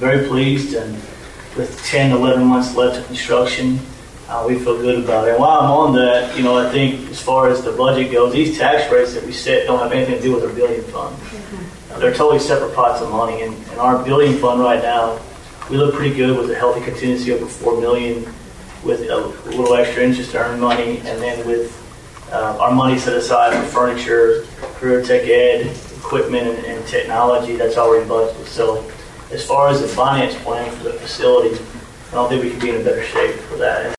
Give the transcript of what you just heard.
very pleased, and with 10, 11 months left of construction, we feel good about it. And while I'm on that, I think as far as the budget goes, these tax rates that we set don't have anything to do with our building fund. They're totally separate pots of money, and our building fund right now, we look pretty good with a healthy contingency over $4 million, with a little extra interest earned money, and then with our money set aside for furniture, career tech ed, equipment, and technology, that's already budgeted. So as far as the finance plan for the facility, I don't think we could be in a better shape for that.